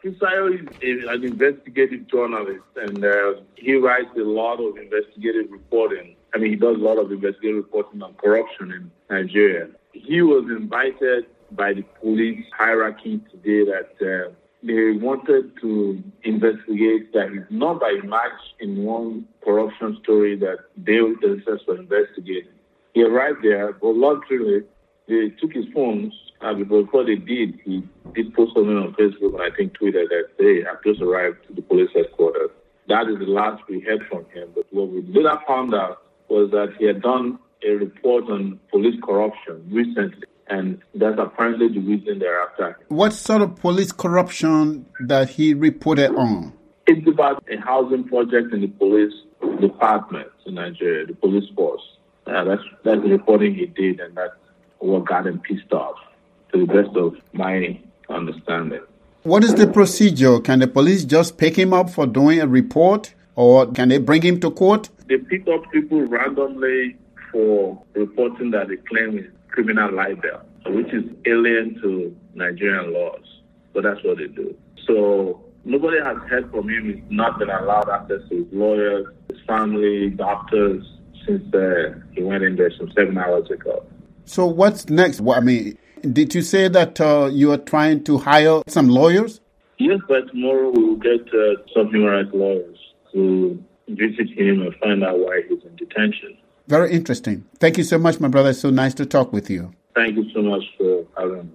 Fisayo is an investigative journalist, and he writes a lot of investigative reporting. He does a lot of investigative reporting on corruption in Nigeria. He was invited by the police hierarchy today that they wanted to investigate that his number emerged in one corruption story that they themselves were investigating. He arrived there, but luckily they took his phones, and before they did, he did post something on Facebook and I think tweeted that they have just arrived to the police headquarters. That is the last we heard from him. But what we later found out was that he had done a report on police corruption recently, and that's apparently the reason they're after him. What sort of police corruption that he reported on? It's about a housing project in the police department in Nigeria, the police force. That's the reporting he did, and that's what got him pissed off, to the best of my understanding. What is the procedure? Can the police just pick him up for doing a report, or can they bring him to court? They pick up people randomly for reporting that they claim is criminal libel, which is alien to Nigerian laws. But that's what they do. So nobody has heard from him. He's not been allowed access to his lawyers, his family, doctors, since he went in there some 7 hours ago. So what's next? Did you say that you are trying to hire some lawyers? Yes, by tomorrow we will get some human rights lawyers to visit him and find out why he's in detention. Very interesting. Thank you so much, my brother. It's so nice to talk with you. Thank you so much for having me.